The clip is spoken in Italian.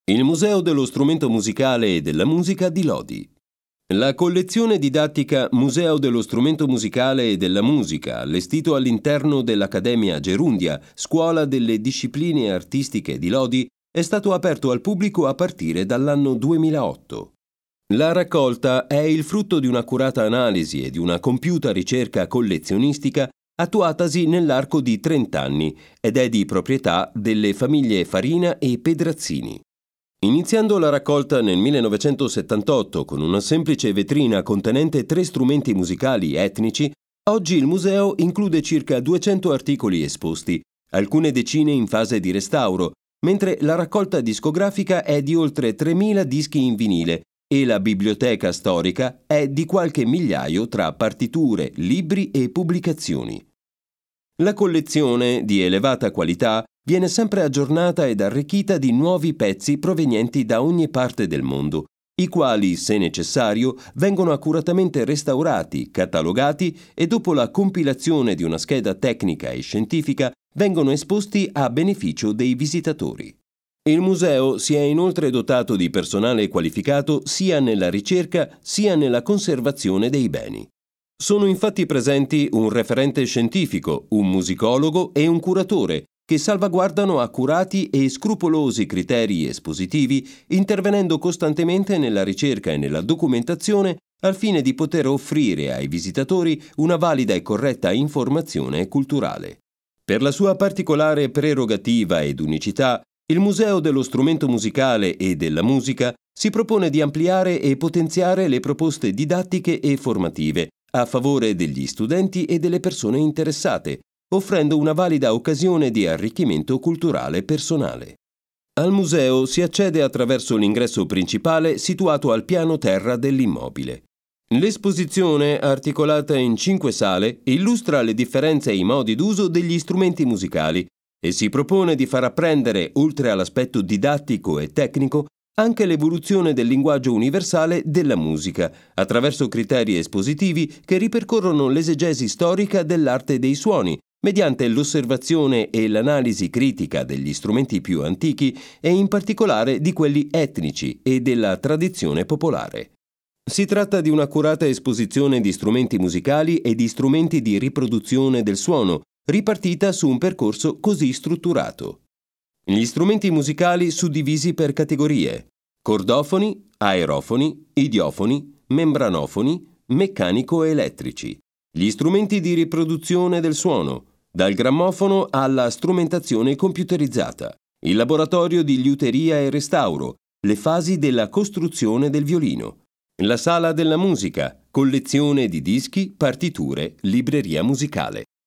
Il Museo dello Strumento Musicale e della Musica di Lodi. La collezione didattica Museo dello Strumento Musicale e della Musica, allestito all'interno dell'Accademia Gerundia, Scuola delle Discipline Artistiche di Lodi, è stato aperto al pubblico a partire dall'anno 2008. La raccolta è il frutto di un'accurata analisi e di una compiuta ricerca collezionistica attuatasi nell'arco di 30 anni ed è di proprietà delle famiglie Farina e Pedrazzini. Iniziando la raccolta nel 1978 con una semplice vetrina contenente 3 strumenti musicali etnici, oggi il museo include circa 200 articoli esposti, alcune decine in fase di restauro, mentre la raccolta discografica è di oltre 3.000 dischi in vinile e la biblioteca storica è di qualche migliaio tra partiture, libri e pubblicazioni. La collezione, di elevata qualità, viene sempre aggiornata ed arricchita di nuovi pezzi provenienti da ogni parte del mondo, i quali, se necessario, vengono accuratamente restaurati, catalogati e dopo la compilazione di una scheda tecnica e scientifica vengono esposti a beneficio dei visitatori. Il museo si è inoltre dotato di personale qualificato sia nella ricerca sia nella conservazione dei beni. Sono infatti presenti un referente scientifico, un musicologo e un curatore che salvaguardano accurati e scrupolosi criteri espositivi, intervenendo costantemente nella ricerca e nella documentazione al fine di poter offrire ai visitatori una valida e corretta informazione culturale. Per la sua particolare prerogativa ed unicità, il Museo dello Strumento Musicale e della Musica si propone di ampliare e potenziare le proposte didattiche e formative a favore degli studenti e delle persone interessate, offrendo una valida occasione di arricchimento culturale personale. Al museo si accede attraverso l'ingresso principale situato al piano terra dell'immobile. L'esposizione, articolata in 5 sale, illustra le differenze e i modi d'uso degli strumenti musicali e si propone di far apprendere, oltre all'aspetto didattico e tecnico, anche l'evoluzione del linguaggio universale della musica, attraverso criteri espositivi che ripercorrono l'esegesi storica dell'arte dei suoni, mediante l'osservazione e l'analisi critica degli strumenti più antichi e in particolare di quelli etnici e della tradizione popolare. Si tratta di un'accurata esposizione di strumenti musicali e di strumenti di riproduzione del suono, ripartita su un percorso così strutturato. Gli strumenti musicali suddivisi per categorie: cordofoni, aerofoni, idiofoni, membranofoni, meccanico-elettrici. Gli strumenti di riproduzione del suono, dal grammofono alla strumentazione computerizzata, il laboratorio di liuteria e restauro, le fasi della costruzione del violino, la sala della musica, collezione di dischi, partiture, libreria musicale.